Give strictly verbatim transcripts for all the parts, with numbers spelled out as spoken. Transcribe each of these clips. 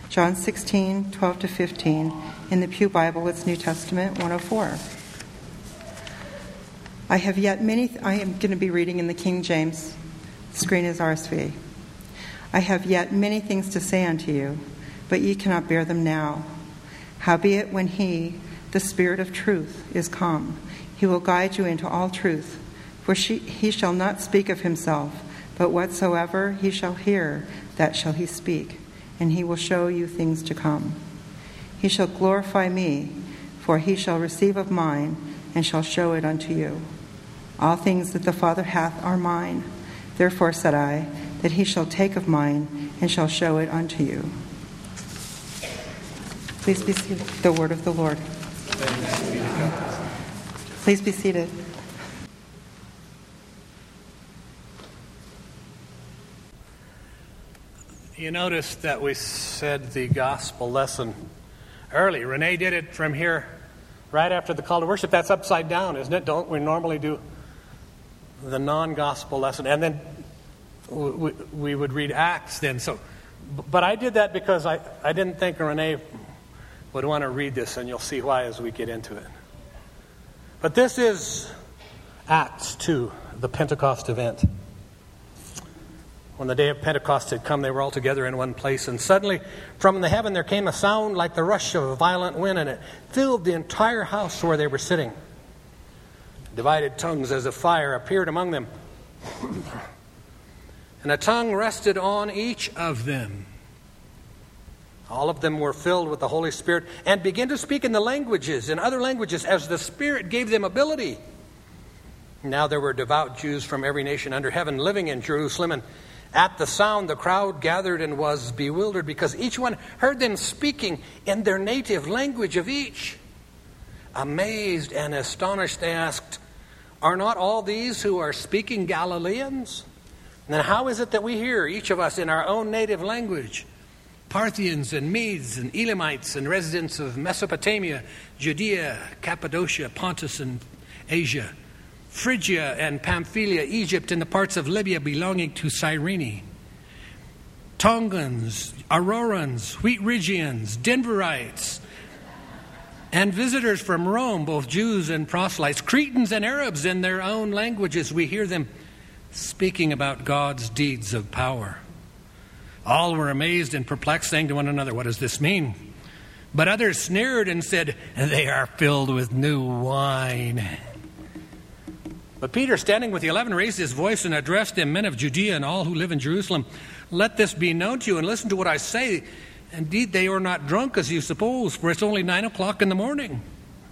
John sixteen, twelve to fifteen. In the Pew Bible, it's New Testament one oh four. I have yet many, th- I am going to be reading in the King James. The screen is R S V. I have yet many things to say unto you, but ye cannot bear them now. Howbeit, when he, the Spirit of truth, is come, he will guide you into all truth. For she, he shall not speak of himself, but whatsoever he shall hear, that shall he speak, and he will show you things to come. He shall glorify me, for he shall receive of mine, and shall show it unto you. All things that the Father hath are mine. Therefore said I, that he shall take of mine, and shall show it unto you. Please be seated. The word of the Lord. Please be seated. You notice that we said the gospel lesson early. Renee did it from here right after the call to worship. That's upside down, isn't it? Don't we normally do the non-gospel lesson? And then we, we would read Acts then. So, but I did that because I, I didn't think Renee would want to read this, and you'll see why as we get into it. But this is Acts two, the Pentecost event. When the day of Pentecost had come, they were all together in one place. And suddenly, from the heaven, there came a sound like the rush of a violent wind, and it filled the entire house where they were sitting. Divided tongues as of fire appeared among them. And a tongue rested on each of them. All of them were filled with the Holy Spirit and began to speak in the languages, in other languages, as the Spirit gave them ability. Now there were devout Jews from every nation under heaven living in Jerusalem, and at the sound, the crowd gathered and was bewildered because each one heard them speaking in their native language of each. Amazed and astonished, they asked, "Are not all these who are speaking Galileans? And then how is it that we hear, each of us, in our own native language? Parthians and Medes and Elamites and residents of Mesopotamia, Judea, Cappadocia, Pontus and Asia, Phrygia and Pamphylia, Egypt, and the parts of Libya belonging to Cyrene, Tongans, Aurorans, Wheatrigians, Denverites, and visitors from Rome, both Jews and proselytes, Cretans and Arabs in their own languages. We hear them speaking about God's deeds of power." All were amazed and perplexed, saying to one another, "What does this mean?" But others sneered and said, "They are filled with new wine." But Peter, standing with the eleven, raised his voice and addressed them, "Men of Judea and all who live in Jerusalem, let this be known to you, and listen to what I say. Indeed, they are not drunk as you suppose, for it's only nine o'clock in the morning.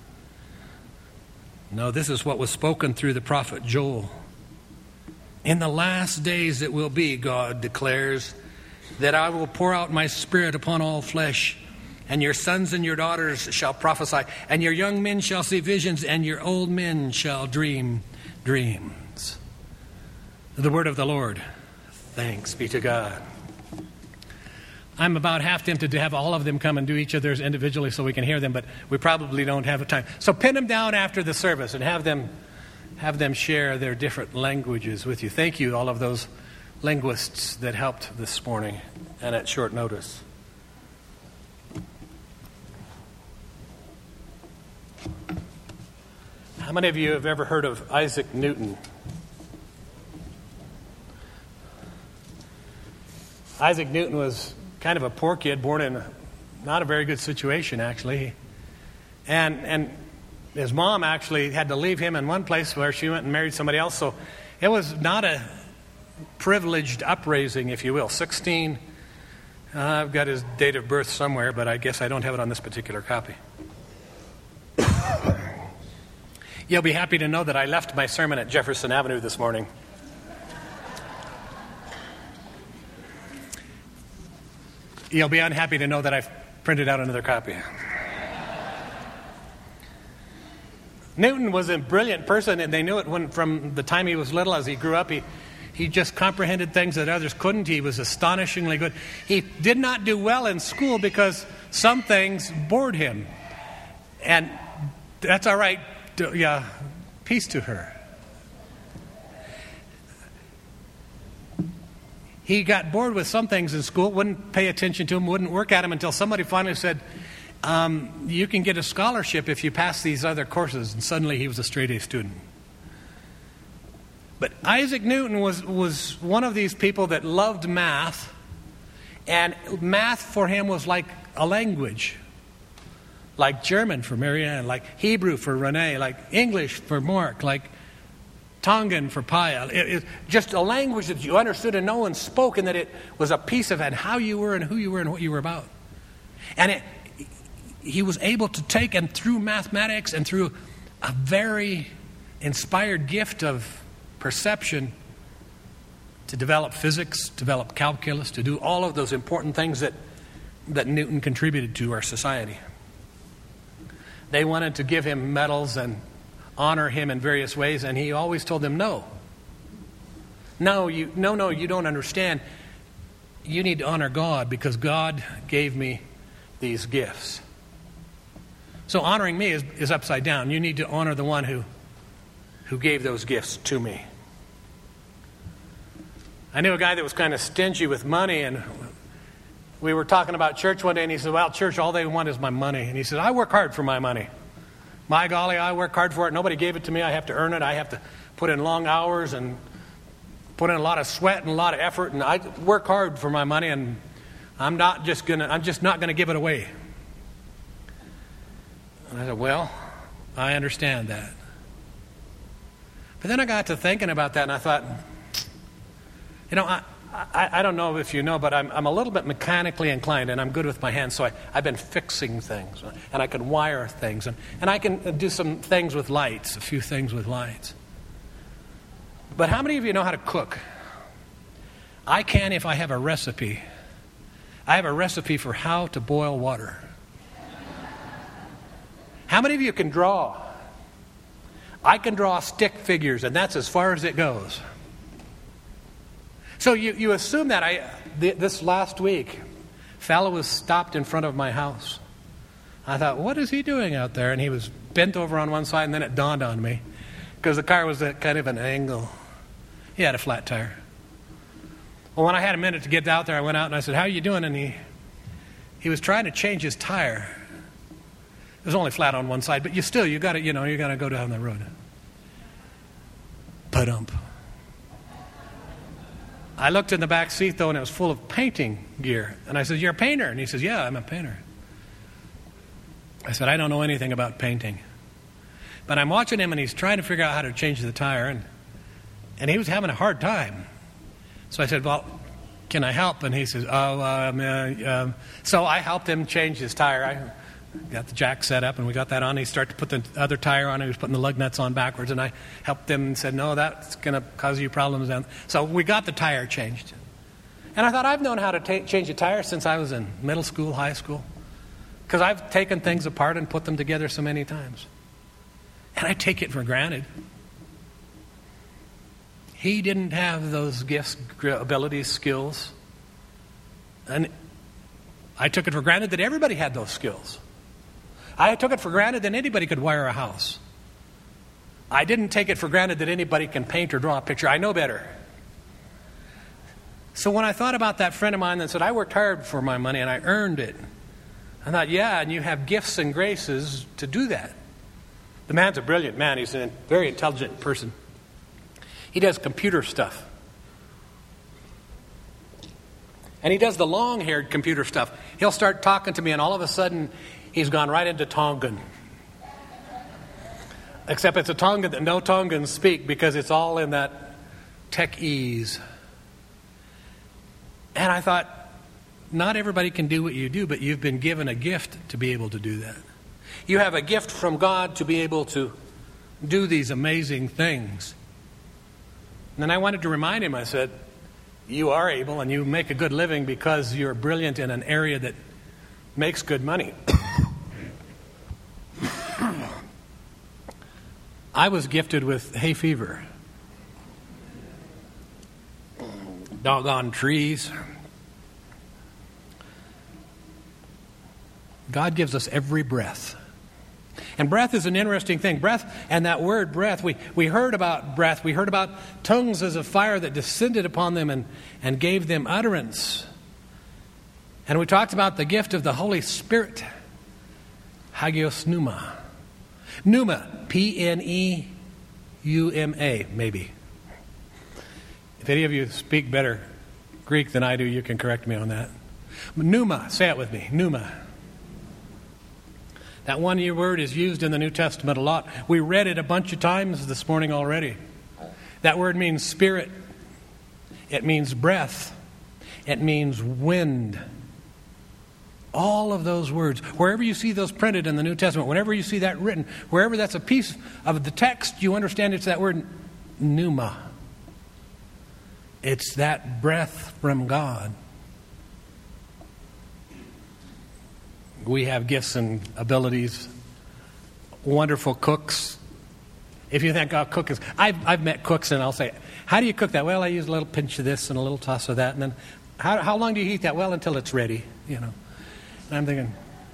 No, this is what was spoken through the prophet Joel. In the last days it will be, God declares, that I will pour out my Spirit upon all flesh, and your sons and your daughters shall prophesy, and your young men shall see visions, and your old men shall dream dreams." The word of the Lord. Thanks be to God. I'm about half tempted to have all of them come and do each of theirs individually so we can hear them, but we probably don't have the time. So pin them down after the service and have them have them share their different languages with you. Thank you, all of those linguists that helped this morning and at short notice. How many of you have ever heard of Isaac Newton? Isaac Newton was kind of a poor kid, born in not a very good situation, actually. And and his mom actually had to leave him in one place where she went and married somebody else. So it was not a privileged upraising, if you will. sixteen, uh, I've got his date of birth somewhere, but I guess I don't have it on this particular copy. You'll be happy to know that I left my sermon at Jefferson Avenue this morning. You'll be unhappy to know that I've printed out another copy. Newton was a brilliant person, and they knew it when, from the time he was little. As he grew up, he, he just comprehended things that others couldn't. He was astonishingly good. He did not do well in school because some things bored him. And that's all right. Yeah, peace to her. he got bored with some things in school, wouldn't pay attention to them, wouldn't work at them until somebody finally said, um, you can get a scholarship if you pass these other courses. And suddenly he was a straight-A student. But Isaac Newton was, was one of these people that loved math. And math for him was like a language. Like German for Marianne, like Hebrew for Renee, like English for Mark, like Tongan for Paya. It, it, just a language that you understood and no one spoke, and that it was a piece of it, how you were and who you were and what you were about. And it, he was able to take, and through mathematics and through a very inspired gift of perception, to develop physics, develop calculus, to do all of those important things that, that Newton contributed to our society. They wanted to give him medals and honor him in various ways, and he always told them, no. No, you, no, no, you don't understand. You need to honor God because God gave me these gifts. So honoring me is, is upside down. You need to honor the one who, who gave those gifts to me. I knew a guy that was kind of stingy with money, and we were talking about church one day, and he said, well, church, all they want is my money. And he said, I work hard for my money. My golly, I work hard for it. Nobody gave it to me. I have to earn it. I have to put in long hours and put in a lot of sweat and a lot of effort, and I work hard for my money, and I'm not just gonna, I'm just not going to give it away. And I said, well, I understand that. But then I got to thinking about that, and I thought, you know, I, I, I don't know if you know, but I'm, I'm a little bit mechanically inclined, and I'm good with my hands, so I, I've been fixing things, and I can wire things, and, and I can do some things with lights, a few things with lights. But how many of you know how to cook? I can if I have a recipe. I have a recipe for how to boil water. How many of you can draw? I can draw stick figures, and that's as far as it goes. So you, you assume that. I th- this last week, fellow was stopped in front of my house. I thought, what is he doing out there? And he was bent over on one side, and then it dawned on me, because the car was at kind of an angle. He had a flat tire. Well, when I had a minute to get out there, I went out and I said, how are you doing? And he he was trying to change his tire. It was only flat on one side, but you still, you got to, you know, you got to go down the road. Padump. I looked in the back seat, though, and it was full of painting gear. And I said, you're a painter? And he says, yeah, I'm a painter. I said, I don't know anything about painting. But I'm watching him, and he's trying to figure out how to change the tire, and, and he was having a hard time. So I said, well, can I help? And he says, oh, um, uh, um. So I helped him change his tire. I got the jack set up, and we got that on. He started to put the other tire on. He was putting the lug nuts on backwards, and I helped him and said, no, that's going to cause you problems. So we got the tire changed. And I thought, I've known how to ta- change a tire since I was in middle school, high school, because I've taken things apart and put them together so many times. And I take it for granted. He didn't have those gifts, abilities, skills. And I took it for granted that everybody had those skills. I took it for granted that anybody could wire a house. I didn't take it for granted that anybody can paint or draw a picture. I know better. So when I thought about that friend of mine that said, I worked hard for my money and I earned it, I thought, yeah, and you have gifts and graces to do that. The man's a brilliant man. He's a very intelligent person. He does computer stuff. And he does the long-haired computer stuff. He'll start talking to me, and all of a sudden, he's gone right into Tongan. Except it's a Tongan that no Tongans speak, because it's all in that tech-ease. And I thought, not everybody can do what you do, but you've been given a gift to be able to do that. You have a gift from God to be able to do these amazing things. And then I wanted to remind him, I said, you are able and you make a good living because you're brilliant in an area that makes good money. I was gifted with hay fever. Doggone trees. God gives us every breath. And breath is an interesting thing. Breath, and that word breath, we, we heard about breath. We heard about tongues as a fire that descended upon them and, and gave them utterance. And we talked about the gift of the Holy Spirit. Hagios pneuma. Pneuma, P N E U M A, maybe. If any of you speak better Greek than I do, you can correct me on that. Pneuma, say it with me, pneuma. That one word is used in the New Testament a lot. We read it a bunch of times this morning already. That word means spirit. It means breath. It means wind. All of those words, wherever you see those printed in the New Testament, whenever you see that written, wherever that's a piece of the text, you understand it's that word pneuma. It's that breath from God. We have gifts and abilities, wonderful cooks. If you think, oh, cook is... I've, I've met cooks and I'll say, how do you cook that? Well, I use a little pinch of this and a little toss of that. And then, how, how long do you heat that? Well, until it's ready, you know. And I'm thinking,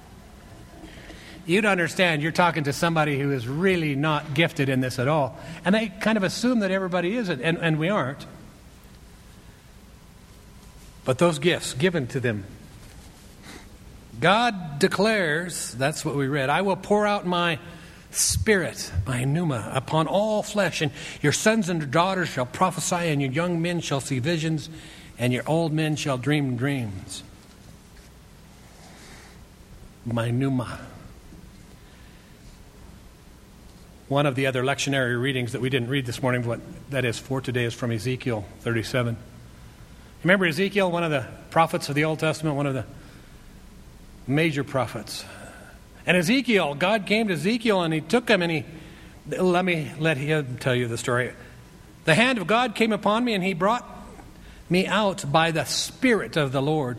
you'd understand you're talking to somebody who is really not gifted in this at all. And they kind of assume that everybody is, and, and we aren't. But those gifts given to them, God declares, that's what we read, I will pour out my spirit, my pneuma, upon all flesh, and your sons and your daughters shall prophesy, and your young men shall see visions, and your old men shall dream dreams. My pneuma. One of the other lectionary readings that we didn't read this morning, what that is for today, is from Ezekiel thirty-seven. Remember Ezekiel, one of the prophets of the Old Testament, one of the major prophets. And Ezekiel, God came to Ezekiel and he took him and he, let me let him tell you the story. The hand of God came upon me and he brought me out by the Spirit of the Lord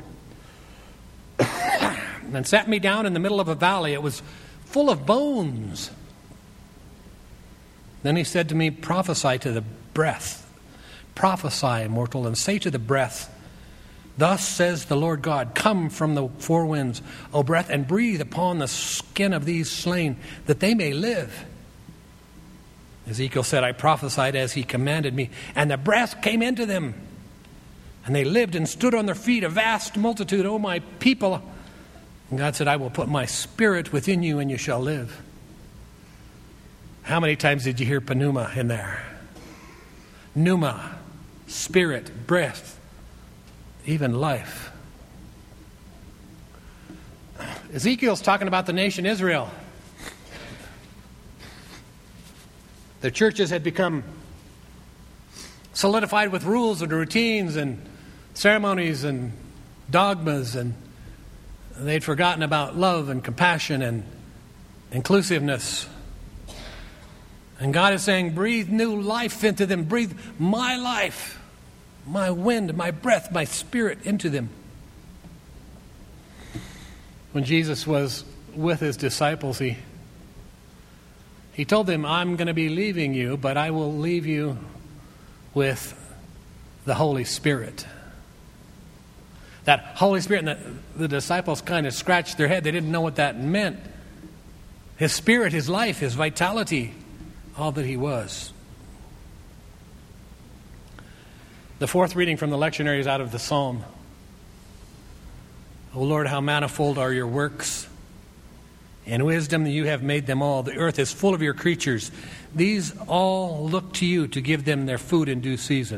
and sat me down in the middle of a valley. It was full of bones. Then he said to me, prophesy to the breath. Prophesy, mortal, and say to the breath, thus says the Lord God, come from the four winds, O breath, and breathe upon the skin of these slain, that they may live. Ezekiel said, I prophesied as he commanded me, and the breath came into them. And they lived and stood on their feet, a vast multitude, O my people. And God said, I will put my spirit within you, and you shall live. How many times did you hear pneuma in there? Pneuma, spirit, breath, even life. Ezekiel's talking about the nation Israel. The churches had become solidified with rules and routines and ceremonies and dogmas, and they'd forgotten about love and compassion and inclusiveness. And God is saying, breathe new life into them. Breathe my life, my wind, my breath, my spirit into them. When Jesus was with his disciples, he, he told them, I'm going to be leaving you, but I will leave you with the Holy Spirit. That Holy Spirit, and the, the disciples kind of scratched their head. They didn't know what that meant. His spirit, his life, his vitality, all that he was. The fourth reading from the lectionary is out of the Psalm. O Lord, how manifold are your works. In wisdom you have made them all. The earth is full of your creatures. These all look to you to give them their food in due season.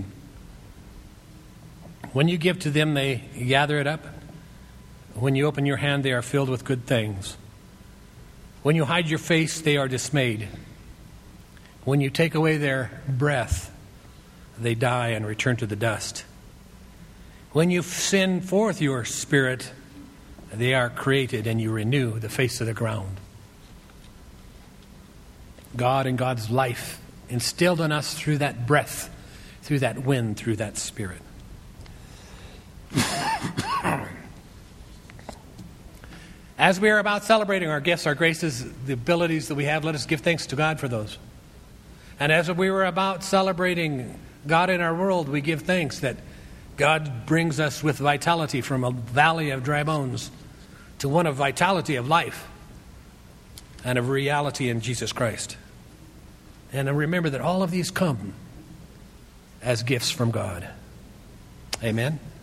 When you give to them, they gather it up. When you open your hand, they are filled with good things. When you hide your face, they are dismayed. When you take away their breath, they die and return to the dust. When you send forth your spirit, they are created and you renew the face of the ground. God and God's life instilled in us through that breath, through that wind, through that spirit. As we are about celebrating our gifts, our graces, the abilities that we have, let us give thanks to God for those. And as we were about celebrating God in our world, we give thanks that God brings us with vitality from a valley of dry bones to one of vitality of life. and of reality in Jesus Christ. And remember that all of these come as gifts from God. Amen.